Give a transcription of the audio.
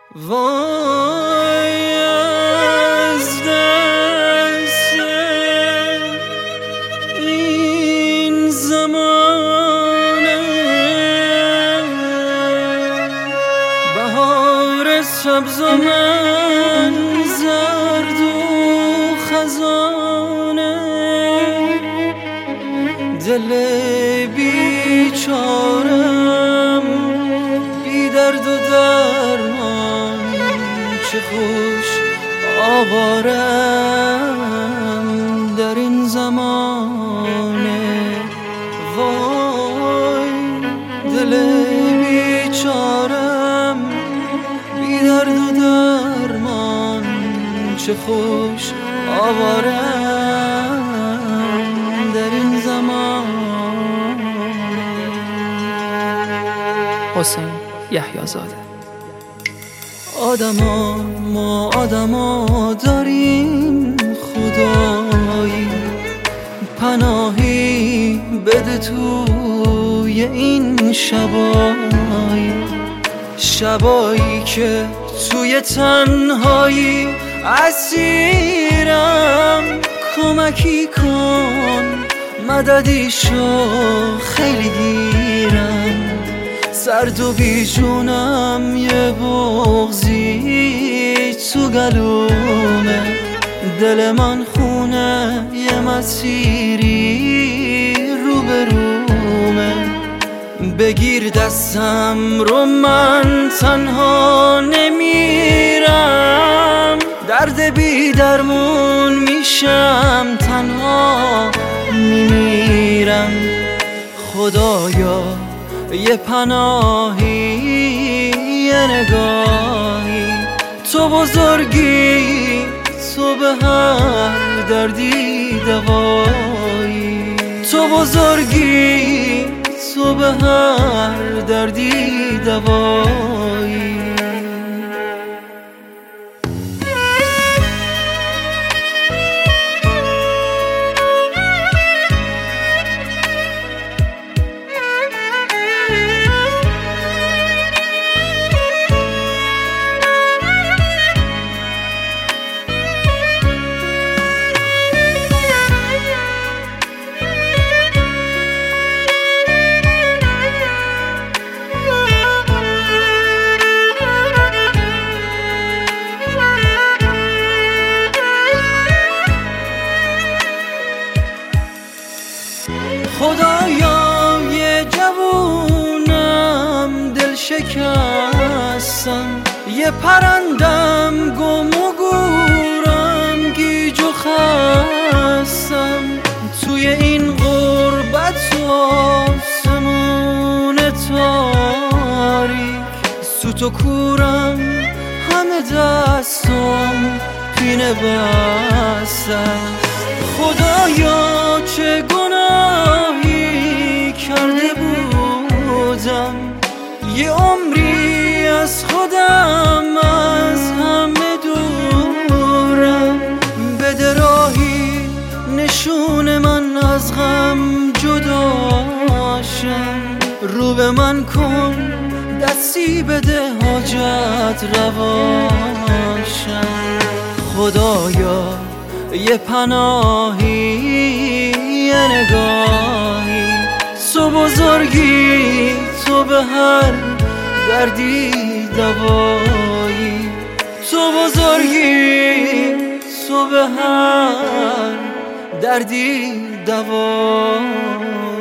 وای از دست این زمانه، بهار سبز و من زرد و خزانه، دل بیچارم بی درد و درمان، چه خوش آوارم در این زمانه. وای دل بیچارم بی درد و درمان، چه خوش آوارم در این زمان. حسین یحیی‌زاده. ما آدما داریم خدایی، پناهی بده توی این شبایی که توی تنهایی اسیرم. کمکی کن مددی شو، خیلی گیرم، سرد و بیجونم، یه بغضی تو گلومه، دل من خونه یه مسیری رو به رومه. بگیر دستم رو، من تنها نمیرم، درد بی درمون میشم، تنها میمیرم. خدایا یه پناهی، یه نگاهی، تو بزرگی، تو به هر دردی دوایی، تو بزرگی، تو به هر دردی دوایی. خدایا یه جوونم دل شکستم، یه پرندم گم و گورم گیج و خستم. توی این غربت و آسمون تاریک، سوت و کورم، همه دستم پینه بستم. خدایا چه گناهی کرده بودم، یه عمری از خودم، از همه دورم. بده راهی نشون من از غم جداشم، رو به من کن دستی بده حاجت رواشم. خدایا یه پناهی، یه نگاهی، تو بزرگی، تو به هر دردی دوایی، تو بزرگی، تو به هر دردی دوایی.